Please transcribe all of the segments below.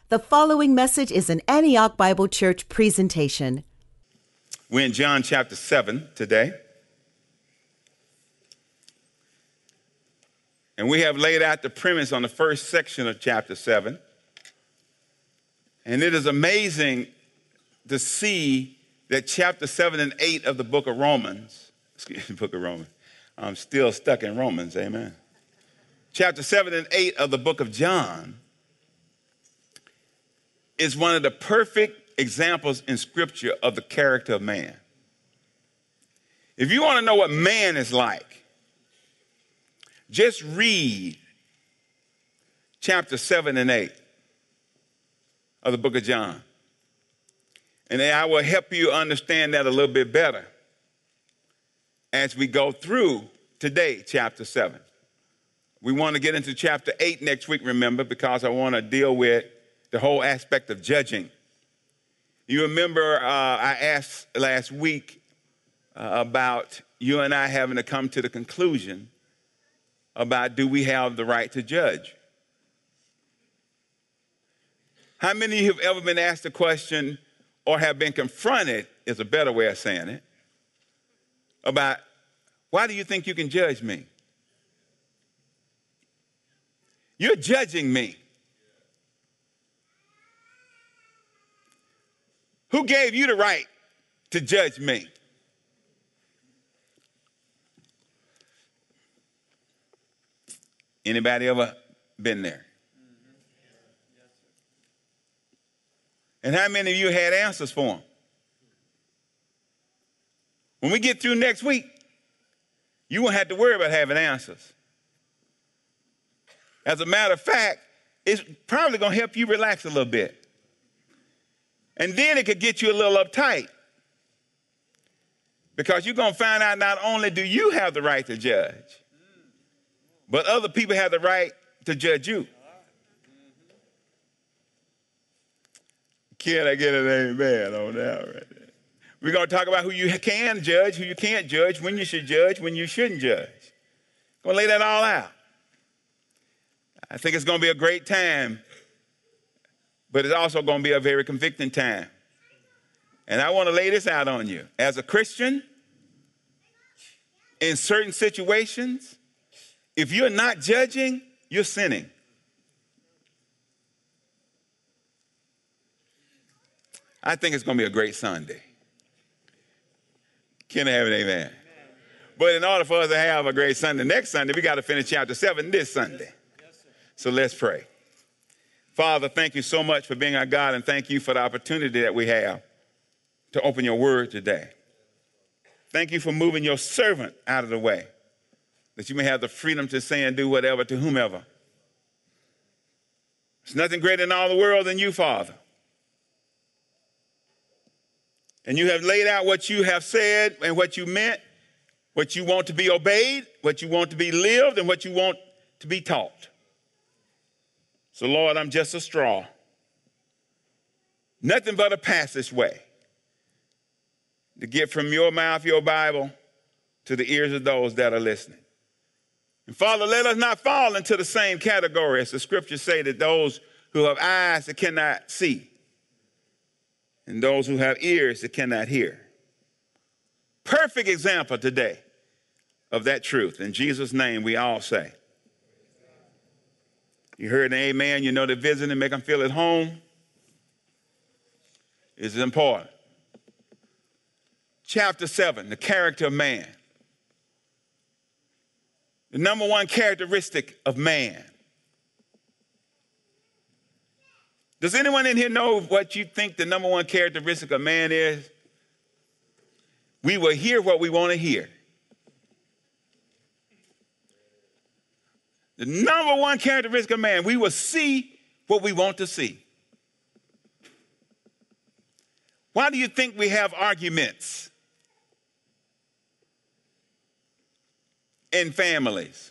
The following message is an Antioch Bible Church presentation. We're in John chapter 7 today. And we have laid out the premise on the first section of chapter 7. And it is amazing to see that chapter 7 and 8 of the book of Romans, I'm still stuck in Romans, amen. Chapter 7 and 8 of the book of John is one of the perfect examples in Scripture of the character of man. If you want to know what man is like, just read chapter 7 and 8 of the book of John. And I will help you understand that a little bit better as we go through today, chapter 7. We want to get into chapter 8 next week, remember, because I want to deal with the whole aspect of judging. You remember I asked last week about you and I having to come to the conclusion about do we have the right to judge? How many of you have ever been asked the question or have been confronted, is a better way of saying it, about why do you think you can judge me? You're judging me. Who gave you the right to judge me? Anybody ever been there? And how many of you had answers for them? When we get through next week, you won't have to worry about having answers. As a matter of fact, it's probably going to help you relax a little bit. And then it could get you a little uptight. Because you're going to find out not only do you have the right to judge, but other people have the right to judge you. Can I get an amen on that right there? We're going to talk about who you can judge, who you can't judge, when you should judge, when you shouldn't judge. Going to lay that all out. I think it's going to be a great time, but it's also going to be a very convicting time. And I want to lay this out on you. As a Christian, in certain situations, if you're not judging, you're sinning. I think it's going to be a great Sunday. Can I have an amen? But in order for us to have a great Sunday next Sunday, we got to finish chapter 7 this Sunday. So let's pray. Father, thank you so much for being our God, and thank you for the opportunity that we have to open your word today. Thank you for moving your servant out of the way, that you may have the freedom to say and do whatever to whomever. There's nothing greater in all the world than you, Father. And you have laid out what you have said and what you meant, what you want to be obeyed, what you want to be lived, and what you want to be taught. So, Lord, I'm just a straw. Nothing but a passageway to get from your mouth, your Bible, to the ears of those that are listening. And Father, let us not fall into the same category as the scriptures say, that those who have eyes that cannot see and those who have ears that cannot hear. Perfect example today of that truth. In Jesus' name, we all say. You heard an amen. You know that visiting, make them feel at home is important. Chapter 7, the character of man. The number one characteristic of man. Does anyone in here know what you think the number one characteristic of man is? We will hear what we want to hear. The number one characteristic of man, we will see what we want to see. Why do you think we have arguments in families?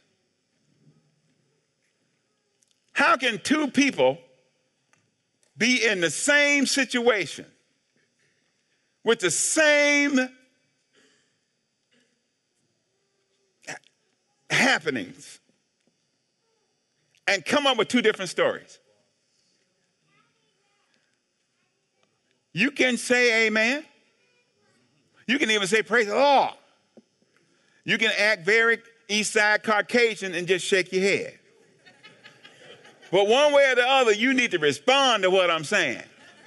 How can two people be in the same situation with the same happenings and come up with two different stories? you can say amen. You can even say praise the Lord. You can act very East Side Caucasian and just shake your head. But one way or the other, you need to respond to what I'm saying.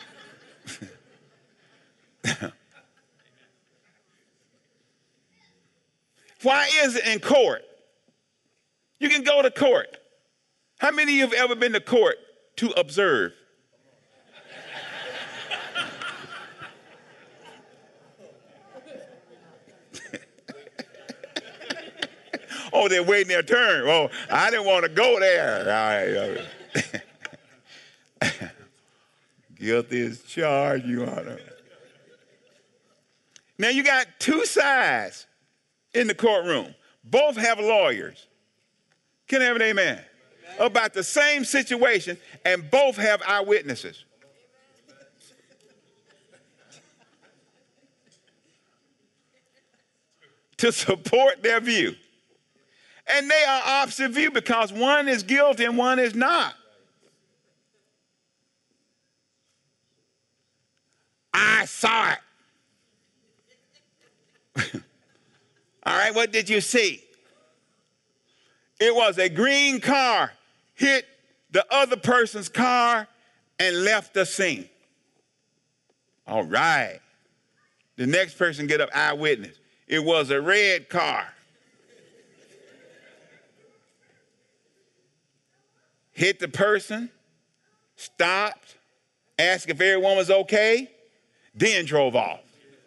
Why is it in court? You can go to court. How many of you have ever been to court to observe? Oh, they're waiting their turn. Oh, I didn't want to go there. All right. Guilty as charged, Your Honor. Now, you got two sides in the courtroom. Both have lawyers. Can I have an amen? About the same situation, and both have eyewitnesses. To support their view. And they are opposite view because one is guilty and one is not. I saw it. All right, what did you see? It was a green car hit the other person's car and left the scene. All right. The next person get up, eyewitness. It was a red car. Hit the person, stopped, asked if everyone was okay, then drove off.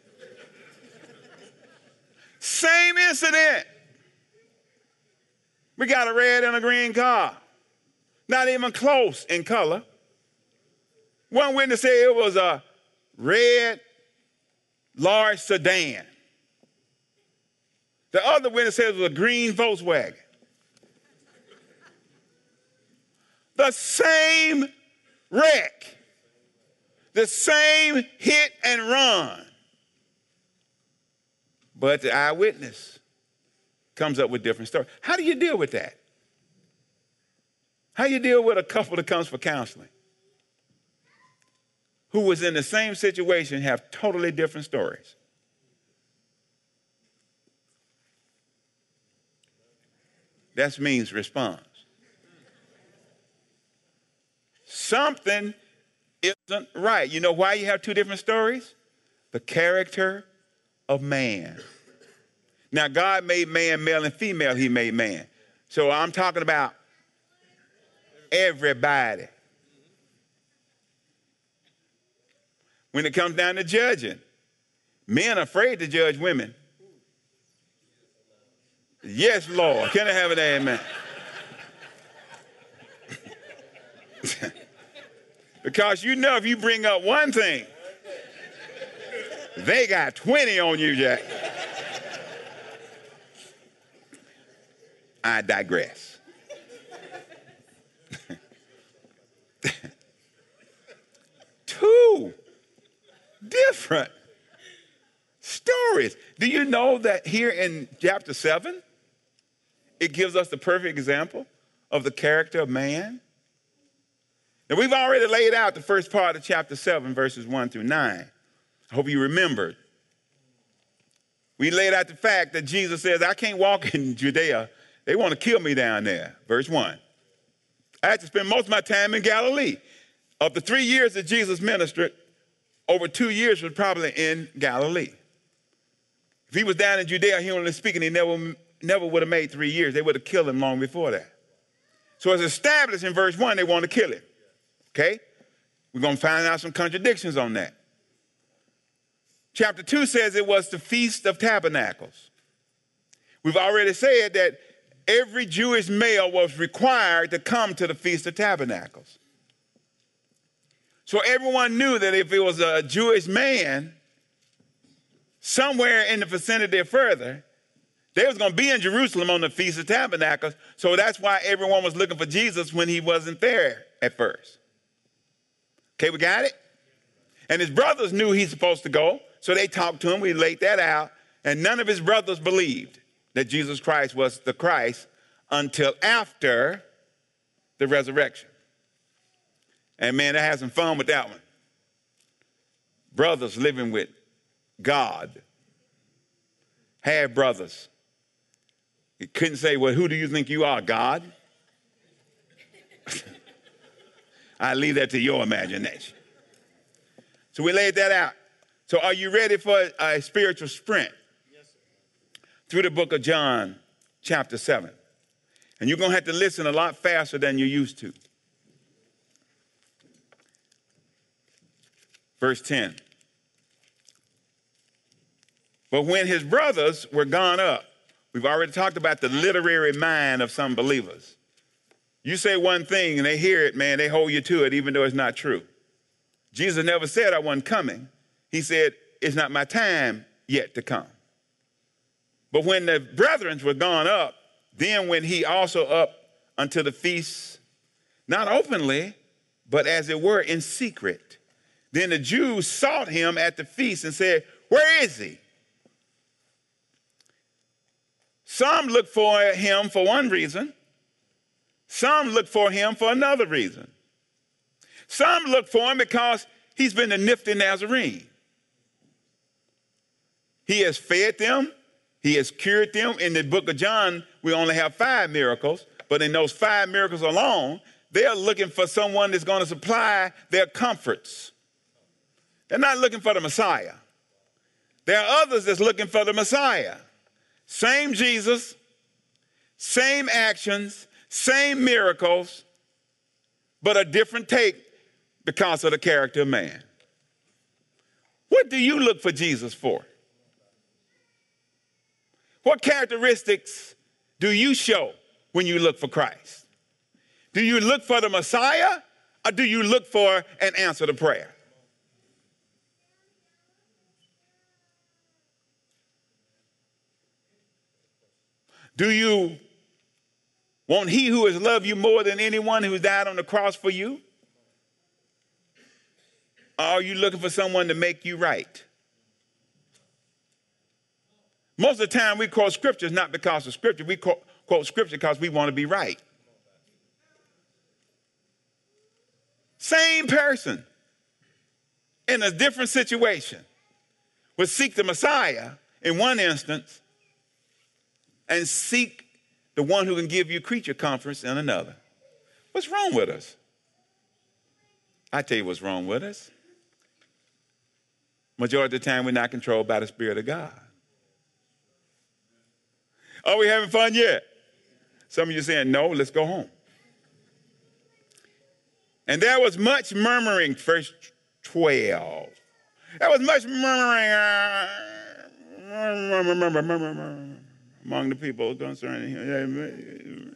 Same incident. We got a red and a green car. Not even close in color. One witness said it was a red, large sedan. The other witness said it was a green Volkswagen. The same wreck, the same hit and run. But the eyewitness comes up with different stories. How do you deal with that? How do you deal with a couple that comes for counseling who was in the same situation, have totally different stories? That means response. Something isn't right. You know why you have two different stories? The character of man. Now, God made man male and female, he made man. So I'm talking about everybody. When it comes down to judging, men are afraid to judge women. Yes, Lord. Can I have an amen? Because you know if you bring up one thing, they got 20 on you, Jack. I digress. Two different stories. Do you know that here in chapter 7, it gives us the perfect example of the character of man? Now, we've already laid out the first part of chapter 7, verses 1 through 9. I hope you remembered. We laid out the fact that Jesus says, I can't walk in Judea. They want to kill me down there. Verse 1. I had to spend most of my time in Galilee. Of the 3 years that Jesus ministered, over 2 years was probably in Galilee. If he was down in Judea, he only speaking, he never would have made 3 years. They would have killed him long before that. So it's established in verse 1, they want to kill him. Okay? We're going to find out some contradictions on that. Chapter 2 says it was the Feast of Tabernacles. We've already said that every Jewish male was required to come to the Feast of Tabernacles. So everyone knew that if it was a Jewish man, somewhere in the vicinity or further, they was going to be in Jerusalem on the Feast of Tabernacles. So that's why everyone was looking for Jesus when he wasn't there at first. Okay, we got it? And his brothers knew he's supposed to go, so they talked to him. We laid that out. And none of his brothers believed that Jesus Christ was the Christ until after the resurrection. And man, I had some fun with that one. brothers living with God, half brothers. He couldn't say, well, who do you think you are, God? I leave that to your imagination. So we laid that out. So are you ready for a spiritual sprint? Yes, sir. Through the book of John, chapter 7. And you're going to have to listen a lot faster than you used to. Verse 10. But when his brothers were gone up, we've already talked about the literary mind of some believers. You say one thing and they hear it, man, they hold you to it even though it's not true. Jesus never said I wasn't coming. He said, it's not my time yet to come. But when the brethren were gone up, then went he also up unto the feast, not openly, but as it were in secret. Then the Jews sought him at the feast and said, where is he? Some looked for him for one reason. Some looked for him for another reason. Some looked for him because he's been a nifty Nazarene. He has fed them. He has cured them. In the book of John, we only have 5 miracles. But in those 5 miracles alone, they're looking for someone that's going to supply their comforts. They're not looking for the Messiah. There are others that's looking for the Messiah. Same Jesus, same actions, same miracles, but a different take because of the character of man. What do you look for Jesus for? What characteristics do you show when you look for Christ? Do you look for the Messiah or do you look for an answer to prayer? Do you want he who has loved you more than anyone who's died on the cross for you? Or are you looking for someone to make you right? Most of the time we quote scriptures not because of scripture. We quote scripture because we want to be right. Same person in a different situation would seek the Messiah in one instance and seek the one who can give you creature comforts in another. What's wrong with us? I tell you what's wrong with us. Majority of the time we're not controlled by the Spirit of God. Are we having fun yet? Some of you saying, no, let's go home. And there was much murmuring, verse 12. There was much murmuring among the people concerning him.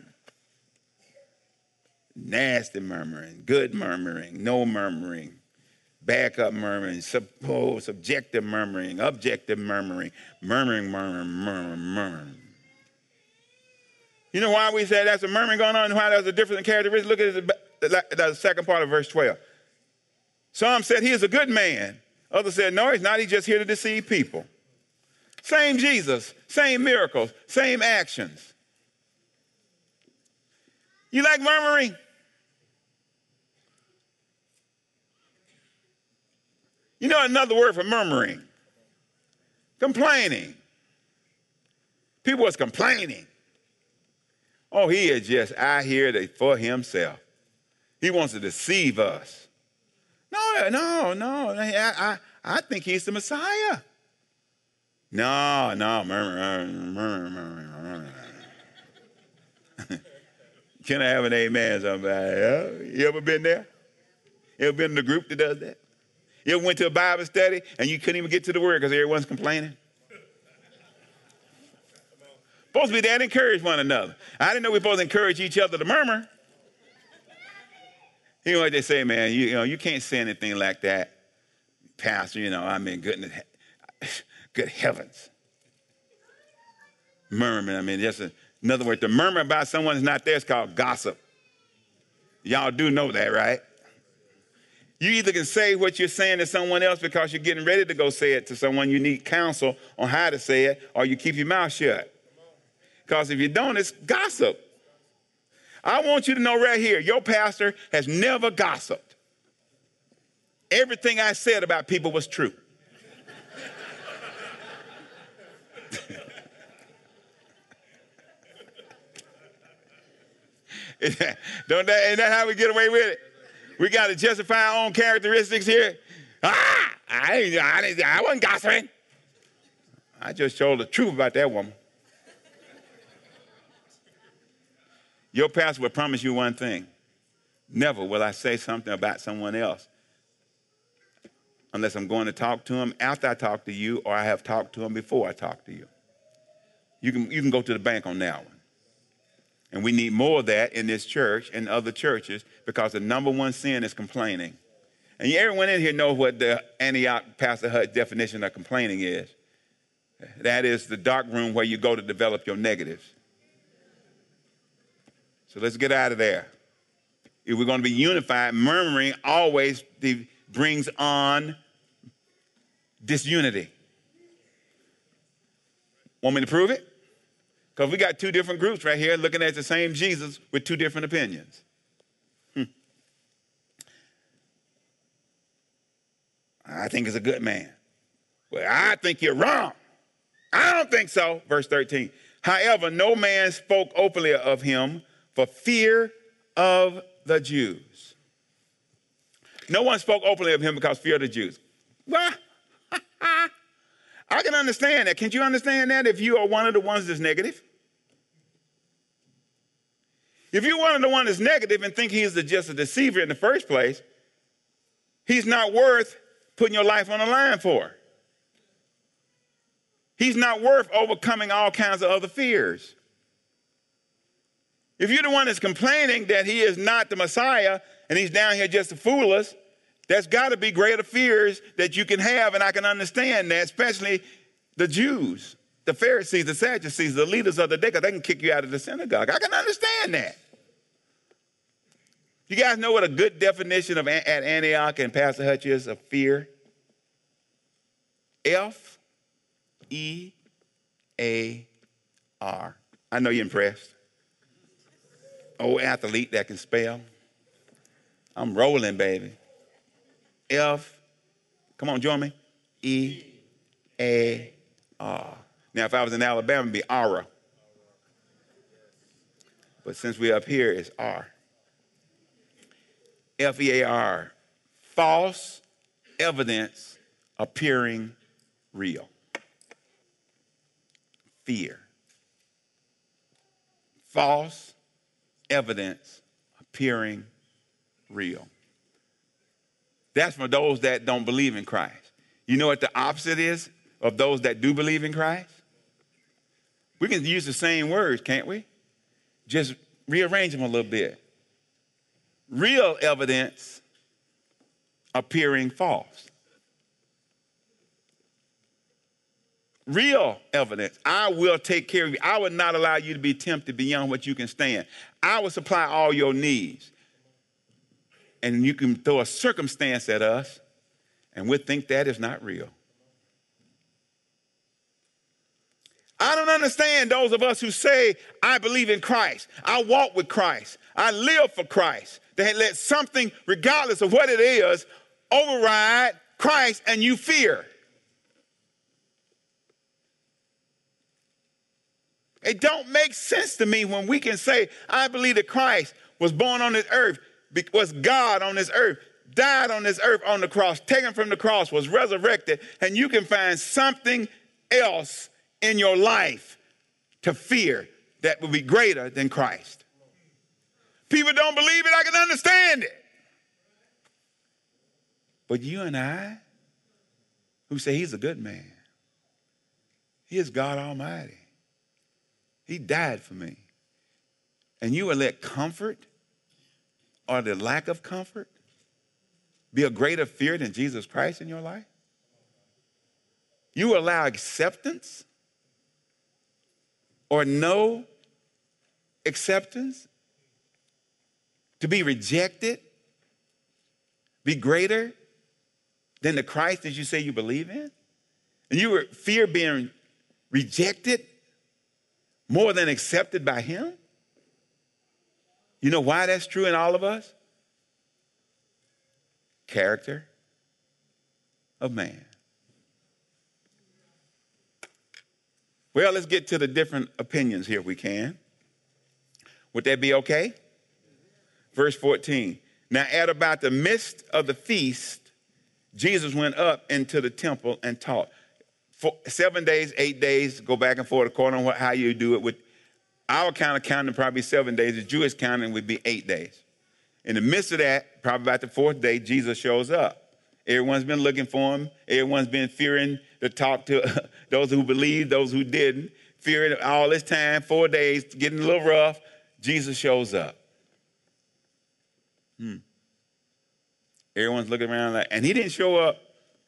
Nasty murmuring, good murmuring, no murmuring, backup murmuring, subjective murmuring, objective murmuring, murmuring. You know why we say that's a murmuring going on and why there's a different characteristic? Look at the second part of verse 12. Some said he is a good man. Others said, no, he's not. He's just here to deceive people. Same Jesus, same miracles, same actions. You like murmuring? You know another word for murmuring? Complaining. People was complaining. Oh, he is just out here for himself. He wants to deceive us. No. I think he's the Messiah. No, murmur. Can I have an amen, somebody? You ever been there? You ever been in a group that does that? You ever went to a Bible study and you couldn't even get to the word because everyone's complaining? Supposed to be there to encourage one another. I didn't know we were supposed to encourage each other to murmur. You know what they say, man, you can't say anything like that. Pastor, good heavens. Murmuring, just in other words, to murmur about someone who's not there is called gossip. Y'all do know that, right? You either can say what you're saying to someone else because you're getting ready to go say it to someone. You need counsel on how to say it, or you keep your mouth shut. Because if you don't, it's gossip. I want you to know right here, your pastor has never gossiped. Everything I said about people was true. Ain't that how we get away with it? We got to justify our own characteristics here. I wasn't gossiping. I just told the truth about that woman. Your pastor will promise you one thing. Never will I say something about someone else unless I'm going to talk to him after I talk to you, or I have talked to him before I talk to you. You can go to the bank on that one. And we need more of that in this church and other churches, because the number one sin is complaining. And everyone in here knows what the Antioch Pastor Hutch definition of complaining is. That is the dark room where you go to develop your negatives. So let's get out of there. If we're going to be unified, murmuring always brings on disunity. Want me to prove it? Because we got two different groups right here looking at the same Jesus with two different opinions. I think he's a good man. Well, I think you're wrong. I don't think so. Verse 13. However, no man spoke openly of him for fear of the Jews. No one spoke openly of him because of fear of the Jews. Well, I can understand that. Can't you understand that if you are one of the ones that's negative? If you're one of the ones that's negative and think he's just a deceiver in the first place, he's not worth putting your life on the line for. He's not worth overcoming all kinds of other fears. If you're the one that's complaining that he is not the Messiah and he's down here just to fool us, there's got to be greater fears that you can have, and I can understand that, especially the Jews, the Pharisees, the Sadducees, the leaders of the day, because they can kick you out of the synagogue. I can understand that. You guys know what a good definition of at Antioch and Pastor Hutch is of fear? F-E-A-R. I know you're impressed. Old athlete that can spell. I'm rolling, baby. Come on, join me. E-A-R. Now, if I was in Alabama, it'd be Ara. But since we're up here, it's R. F-E-A-R. False evidence appearing real. Fear. False evidence appearing real. That's for those that don't believe in Christ. You know what the opposite is of those that do believe in Christ? We can use the same words, can't we? Just rearrange them a little bit. Real evidence appearing false. Real evidence. I will take care of you. I will not allow you to be tempted beyond what you can stand. I will supply all your needs. And you can throw a circumstance at us, and we'll think that is not real. I don't understand those of us who say, I believe in Christ. I walk with Christ. I live for Christ. They let something, regardless of what it is, override Christ, and you fear. It don't make sense to me when we can say, I believe that Christ was born on this earth, was God on this earth, died on this earth on the cross, taken from the cross, was resurrected, and you can find something else in your life to fear that will be greater than Christ. People don't believe it, I can understand it. But you and I, who say he's a good man, he is God Almighty. He died for me. And you will let comfort or the lack of comfort be a greater fear than Jesus Christ in your life? You allow acceptance or no acceptance to be rejected, be greater than the Christ that you say you believe in? And you fear being rejected more than accepted by him? You know why that's true in all of us? Character of man. Well, let's get to the different opinions here if we can. Would that be okay? Verse 14. Now at about the midst of the feast, Jesus went up into the temple and taught. For 7 days, 8 days, go back and forth according to how you do it. With our kind of counting, probably 7 days. The Jewish counting would be 8 days. In the midst of that, probably about the 4th day, Jesus shows up. Everyone's been looking for him. Everyone's been fearing to talk to those who believed, those who didn't. Fearing all this time, 4 days, getting a little rough. Jesus shows up. Everyone's looking around like, and he didn't show up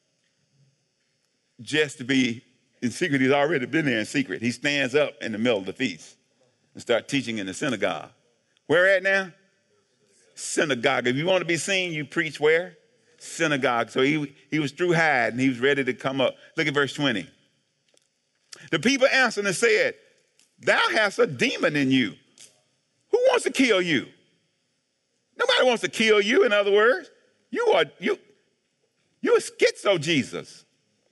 just to be in secret. He's already been there in secret. He stands up in the middle of the feast and start teaching in the synagogue. Where at now? Synagogue. If you want to be seen, you preach where? Synagogue. So he was through hiding. He was ready to come up. Look at verse 20. The people answered and said, thou hast a demon in you. Who wants to kill you? Nobody wants to kill you, in other words. You're a schizo Jesus.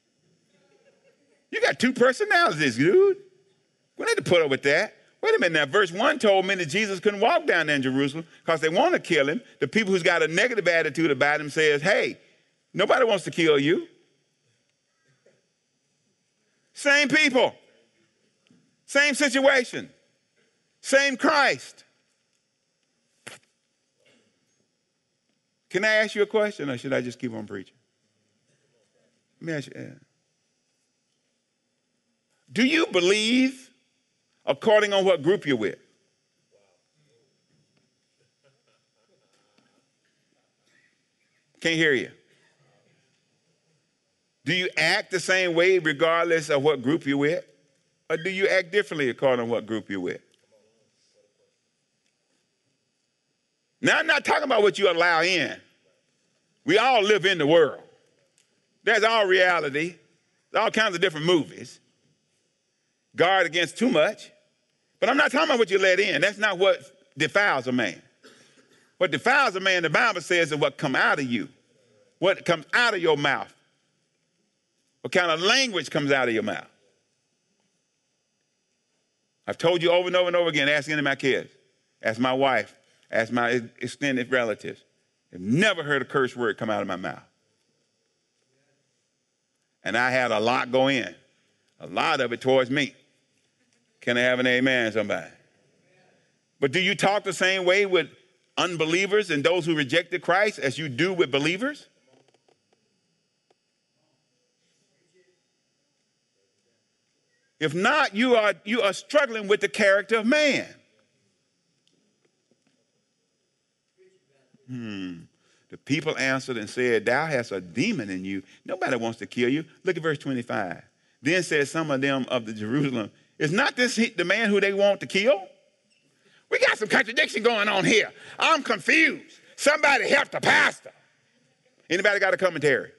You got two personalities, dude. We need to put up with that. Wait a minute now. Verse 1 told me that Jesus couldn't walk down there in Jerusalem because they want to kill him. The people who's got a negative attitude about him says, hey, nobody wants to kill you. Same people. Same situation. Same Christ. Can I ask you a question, or should I just keep on preaching? Let me ask you. Do you believe according on what group you're with? Can't hear you. Do you act the same way regardless of what group you're with? Or do you act differently according to what group you're with? Now, I'm not talking about what you allow in. We all live in the world. There's our reality. There's all kinds of different movies. Guard against too much. But I'm not talking about what you let in. That's not what defiles a man. What defiles a man, the Bible says, is what comes out of you. What comes out of your mouth. What kind of language comes out of your mouth. I've told you over and over and over again, ask any of my kids, ask my wife, ask my extended relatives. I've never heard a curse word come out of my mouth. And I had a lot go in, a lot of it towards me. Can I have an amen, somebody? But do you talk the same way with unbelievers and those who rejected Christ as you do with believers? If not, you are struggling with the character of man. The people answered and said, thou hast a demon in you. Nobody wants to kill you. Look at verse 25. Then said some of them of the Jerusalem, is not this the man who they want to kill? We got some contradiction going on here. I'm confused. Somebody help the pastor. Anybody got a commentary?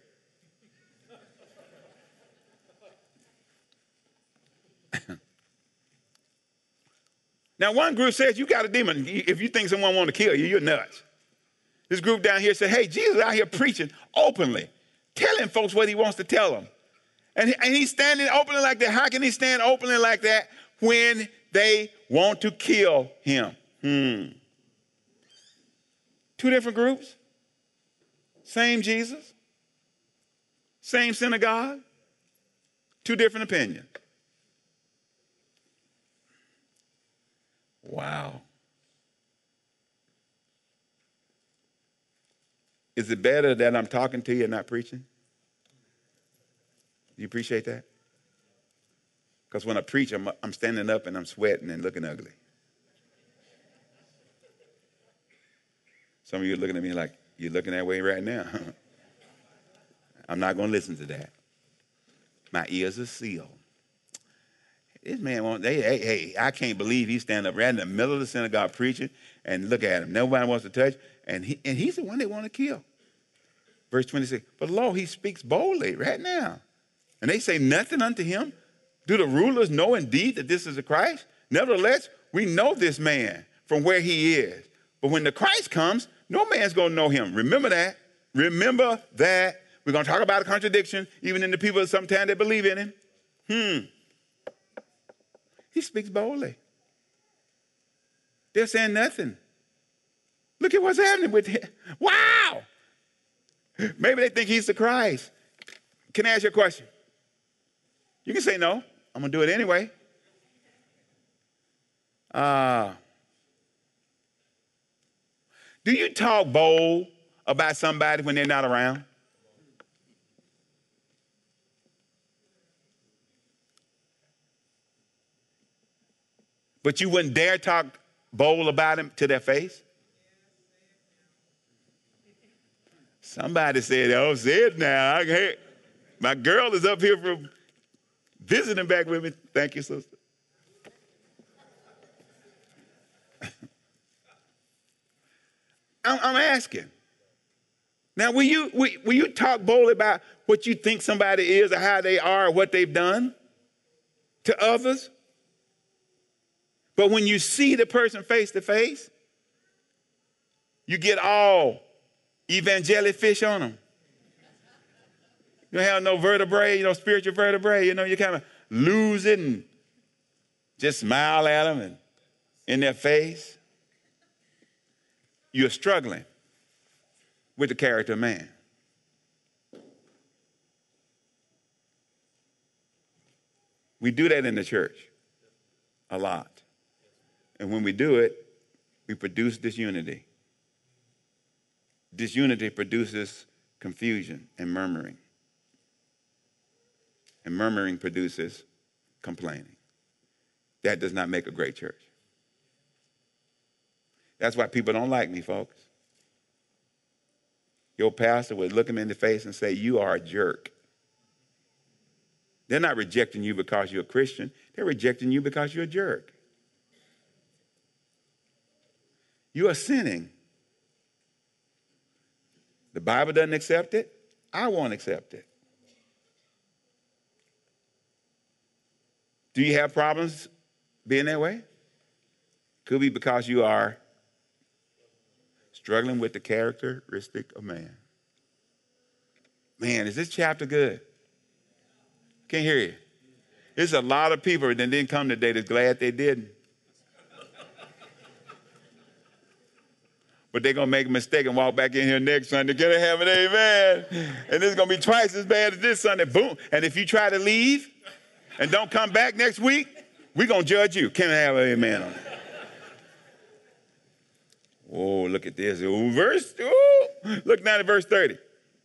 Now, one group says, you got a demon. If you think someone want to kill you, you're nuts. This group down here said, hey, Jesus out here preaching openly, telling folks what he wants to tell them. And he's standing openly like that. How can he stand openly like that when they want to kill him? Two different groups. Same Jesus. Same synagogue. Two different opinions. Wow. Is it better that I'm talking to you and not preaching? Do you appreciate that? Because when I preach, I'm standing up and I'm sweating and looking ugly. Some of you are looking at me like, you're looking that way right now. I'm not going to listen to that. My ears are sealed. This man wants, hey, I can't believe he's standing up right in the middle of the synagogue preaching, and look at him. Nobody wants to touch, and he's the one they want to kill. Verse 26, but lo, he speaks boldly right now. And they say nothing unto him. Do the rulers know indeed that this is the Christ? Nevertheless, we know this man from where he is. But when the Christ comes, no man's going to know him. Remember that. Remember that. We're going to talk about a contradiction, even in the people sometimes that believe in him. He speaks boldly. They're saying nothing. Look at what's happening with him. Wow! Maybe they think he's the Christ. Can I ask you a question? You can say no. I'm going to do it anyway. Do you talk bold about somebody when they're not around? But you wouldn't dare talk bold about them to their face? Somebody said, oh, say it now. My girl is up here for visiting back with me. Thank you, sister. I'm asking. Now, will you talk boldly about what you think somebody is or how they are or what they've done to others? But when you see the person face to face, you get all evangelic fish on them. You don't have no vertebrae, spiritual vertebrae. You kind of lose it and just smile at them and in their face. You're struggling with the character of man. We do that in the church a lot. And when we do it, we produce disunity. Disunity produces confusion and murmuring. And murmuring produces complaining. That does not make a great church. That's why people don't like me, folks. Your pastor would look him in the face and say, you are a jerk. They're not rejecting you because you're a Christian. They're rejecting you because you're a jerk. You are sinning. The Bible doesn't accept it. I won't accept it. Do you have problems being that way? Could be because you are struggling with the characteristic of man. Man, is this chapter good? Can't hear you. There's a lot of people that didn't come today that's glad they didn't. But they're going to make a mistake and walk back in here next Sunday. Can I have an amen? And this is going to be twice as bad as this Sunday. Boom. And if you try to leave and don't come back next week, we're going to judge you. Can I have an amen on it? Oh, look at this. Look down at verse 30.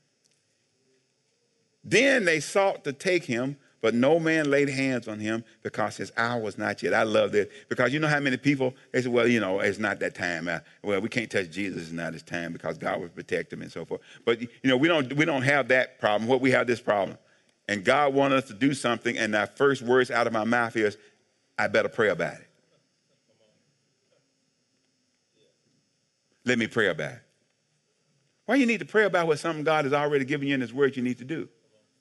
Then they sought to take him, but no man laid hands on him because his hour was not yet. I love this because you know how many people, they say, well, it's not that time. Well, we can't touch Jesus. It's not his time because God will protect him and so forth. But, we don't have that problem. What we have this problem. And God wanted us to do something, and our first words out of my mouth is, I better pray about it. Let me pray about it. Why you need to pray about what something God has already given you in his word you need to do?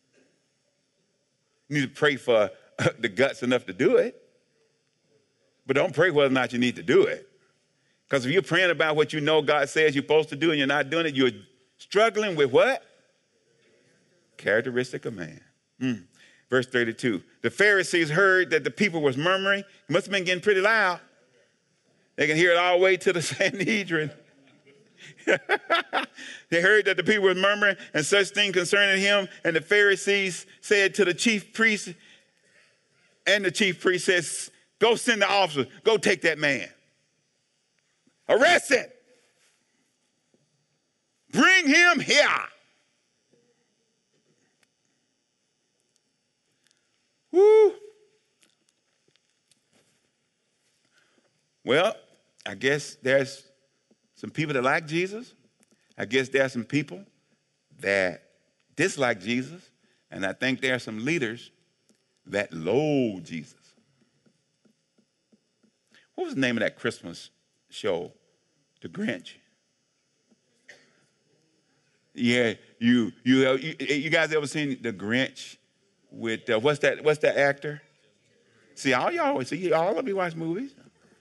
You need to pray for the guts enough to do it. But don't pray whether or not you need to do it. Because if you're praying about what you know God says you're supposed to do and you're not doing it, you're struggling with what? Characteristic of man. Verse 32. The Pharisees heard that the people was murmuring. It must have been getting pretty loud. They can hear it all the way to the Sanhedrin. They heard that the people were murmuring and such things concerning him. And the Pharisees said to the chief priest, and the chief priest says, go send the officers, go take that man. Arrest him. Bring him here. Woo. Well, I guess there's some people that like Jesus. I guess there are some people that dislike Jesus. And I think there are some leaders that loathe Jesus. What was the name of that Christmas show? The Grinch. Yeah, you guys ever seen The Grinch with, what's that actor? See, all of you watch movies.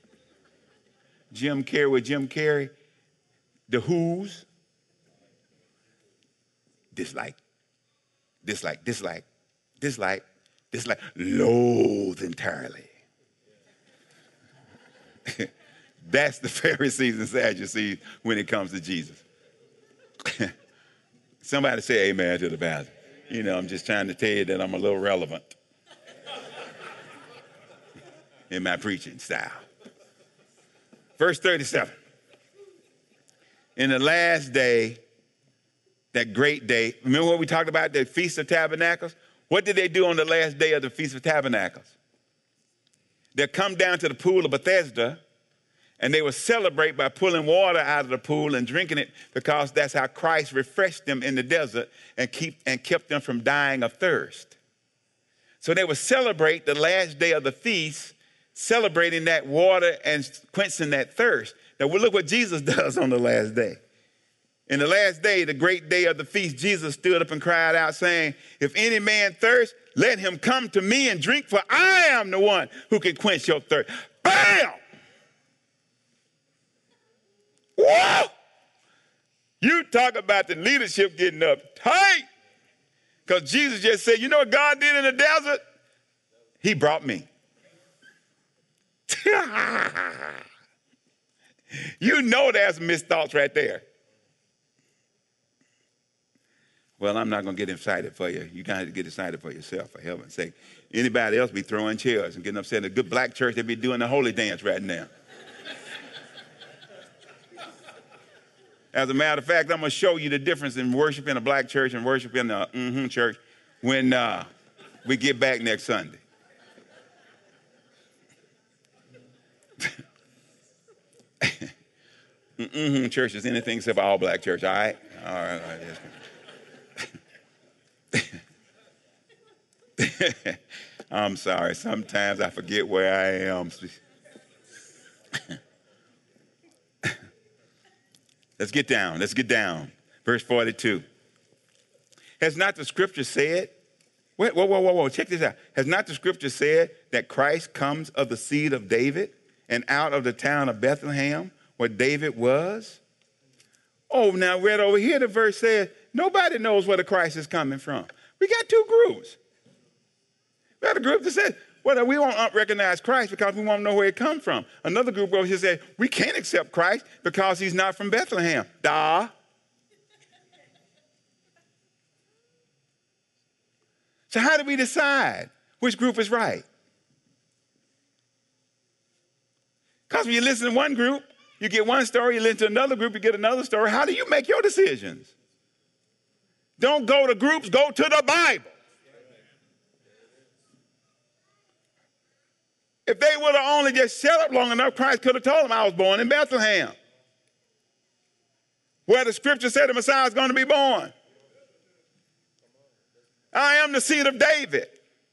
Jim Carrey with Jim Carrey. The Who's. Dislike dislike, dislike, dislike, dislike, loathe entirely. That's the Pharisees and Sadducees when it comes to Jesus. Somebody say amen to the pastor. You know, I'm just trying to tell you that I'm a little relevant in my preaching style. Verse 37. In the last day, that great day, remember what we talked about, the Feast of Tabernacles? What did they do on the last day of the Feast of Tabernacles? They come down to the pool of Bethesda, and they would celebrate by pulling water out of the pool and drinking it, because that's how Christ refreshed them in the desert and kept them from dying of thirst. So they would celebrate the last day of the feast, celebrating that water and quenching that thirst. Now, well, look what Jesus does on the last day. In the last day, the great day of the feast, Jesus stood up and cried out, saying, if any man thirst, let him come to me and drink, for I am the one who can quench your thirst. Bam! Whoa! You talk about the leadership getting up tight. Because Jesus just said, you know what God did in the desert? He brought me. You know there's missed thoughts right there. Well, I'm not going to get excited for you. You got to get excited for yourself, for heaven's sake. Anybody else be throwing chairs and getting upset. A good black church, they be doing the holy dance right now. As a matter of fact, I'm going to show you the difference in worship in a black church and worship in a church when we get back next Sunday. Church is anything except an all-black church, all right? All right. I'm sorry. Sometimes I forget where I am. Let's get down. Verse 42. Has not the scripture said, whoa, check this out. Has not the scripture said that Christ comes of the seed of David and out of the town of Bethlehem, where David was? Oh, now right over here, the verse says, nobody knows where the Christ is coming from. We got two groups. We got a group that says, well, we won't recognize Christ because we won't know where he comes from. Another group over here says, we can't accept Christ because he's not from Bethlehem. Duh. So how do we decide which group is right? Because when you listen to one group, you get one story. You listen to another group, you get another story. How do you make your decisions? Don't go to groups, go to the Bible. If they would have only just shut up long enough, Christ could have told them, I was born in Bethlehem, where the scripture said the Messiah is going to be born. I am the seed of David.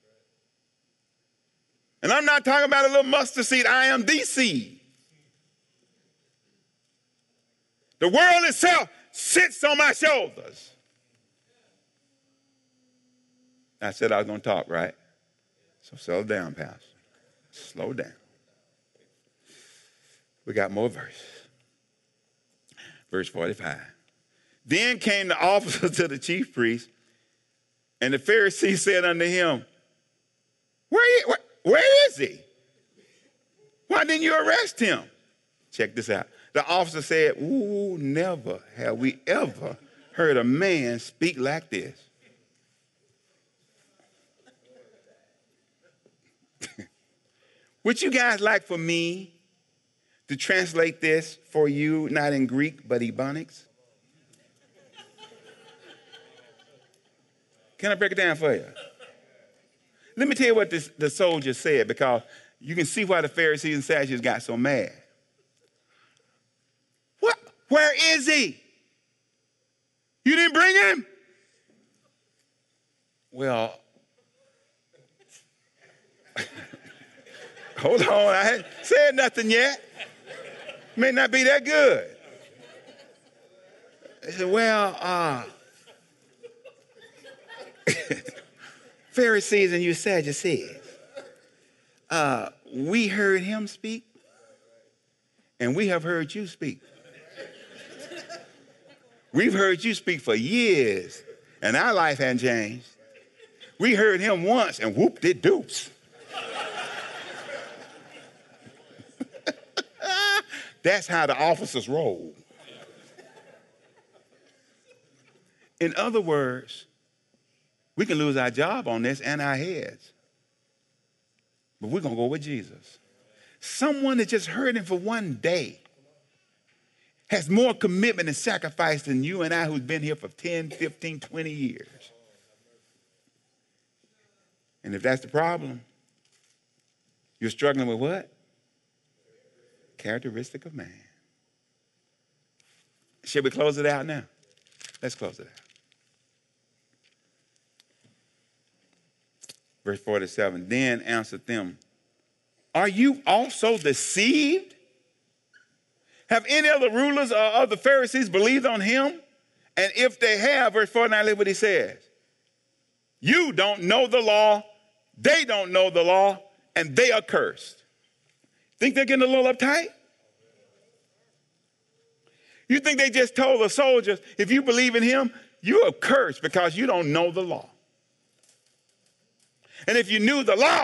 And I'm not talking about a little mustard seed. I am the seed. The world itself sits on my shoulders. I said I was going to talk, right? So slow down, Pastor. Slow down. We got more verse. Verse 45. Then came the officers to the chief priest, and the Pharisees said unto him, where is he? Why didn't you arrest him? Check this out. The officer said, ooh, never have we ever heard a man speak like this. Would you guys like for me to translate this for you, not in Greek, but Ebonics? Can I break it down for you? Let me tell you what the soldier said, because you can see why the Pharisees and Sadducees got so mad. What? Where is he? You didn't bring him? Well, hold on, I hadn't said nothing yet. May not be that good. They said, well, Pharisees and you Sadducees, we heard him speak, and we have heard you speak. We've heard you speak for years, and our life hasn't changed. We heard him once and whoop-de-doops. That's how the officers roll. In other words, we can lose our job on this and our heads. But we're going to go with Jesus. Someone that just heard him for one day has more commitment and sacrifice than you and I who's been here for 10, 15, 20 years. And if that's the problem, you're struggling with what? Characteristic of man. Should we close it out now? Let's close it out. Verse 47, then answered them, are you also deceived? Have any of the rulers or of the Pharisees believed on him? And if they have, verse 49, look what he says. You don't know the law, they don't know the law, and they are cursed. Think they're getting a little uptight? You think they just told the soldiers, if you believe in him, you are cursed because you don't know the law. And if you knew the law,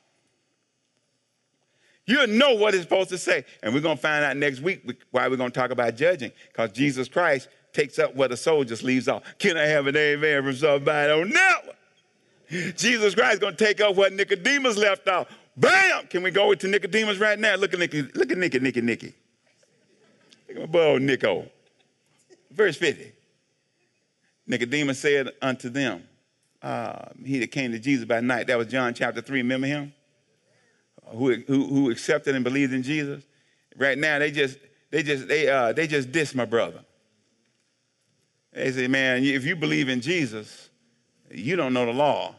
you'll know what it's supposed to say. And we're going to find out next week why we're going to talk about judging, because Jesus Christ takes up where the soldiers leaves off. Can I have an amen from somebody on that one? Jesus Christ is going to take up what Nicodemus left off. Bam! Can we go to Nicodemus right now? Look at Nicky. Look at Nicky. Look at my boy, Nico. Verse 50. Nicodemus said unto them, he that came to Jesus by night. That was John chapter 3. Remember him? Who accepted and believed in Jesus. Right now, they just diss my brother. They say, man, if you believe in Jesus, you don't know the law.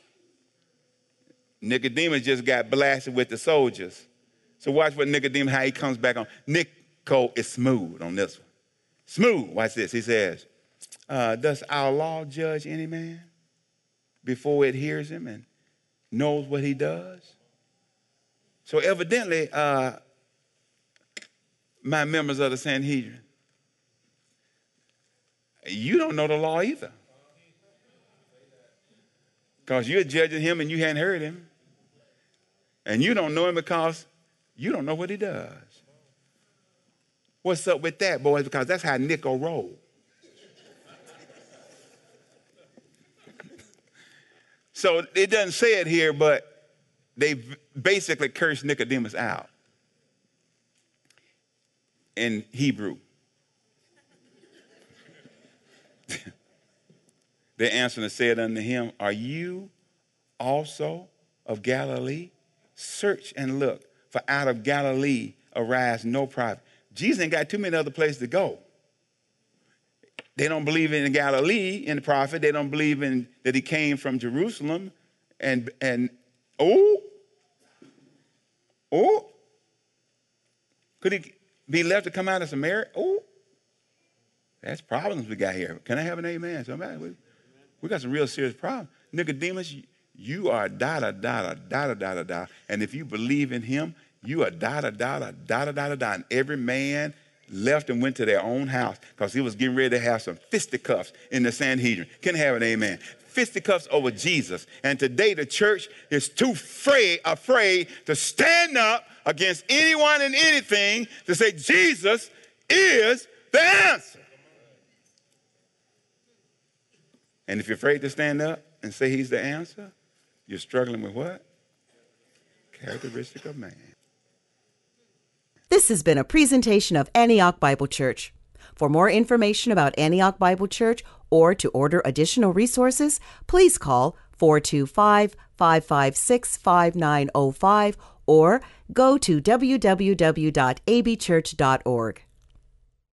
Nicodemus just got blasted with the soldiers. So watch what Nicodemus, how he comes back on. Nico is smooth on this one. Smooth. Watch this. He says, does our law judge any man before it hears him and knows what he does? So evidently, my members of the Sanhedrin, you don't know the law either. Because you're judging him and you hadn't heard him. And you don't know him because you don't know what he does. What's up with that, boys? Because that's how Nico rolled. So it doesn't say it here, but they basically cursed Nicodemus out in Hebrew. They answered and said unto him, are you also of Galilee? Search and look, for out of Galilee arise no prophet. Jesus ain't got too many other places to go. They don't believe in Galilee, in the prophet. They don't believe in that he came from Jerusalem. And could he be left to come out of Samaria? That's problems we got here. Can I have an amen? Somebody, we got some real serious problems. Nicodemus, you are da-da-da-da-da-da-da-da. And if you believe in him, you are da-da-da-da-da-da-da-da. And every man left and went to their own house because he was getting ready to have some fisticuffs in the Sanhedrin. Can I have an amen? Fisticuffs over Jesus. And today the church is too afraid to stand up against anyone and anything to say Jesus is the answer. And if you're afraid to stand up and say he's the answer, you're struggling with what? Characteristic of man. This has been a presentation of Antioch Bible Church. For more information about Antioch Bible Church or to order additional resources, please call 425-556-5905 or go to www.abchurch.org.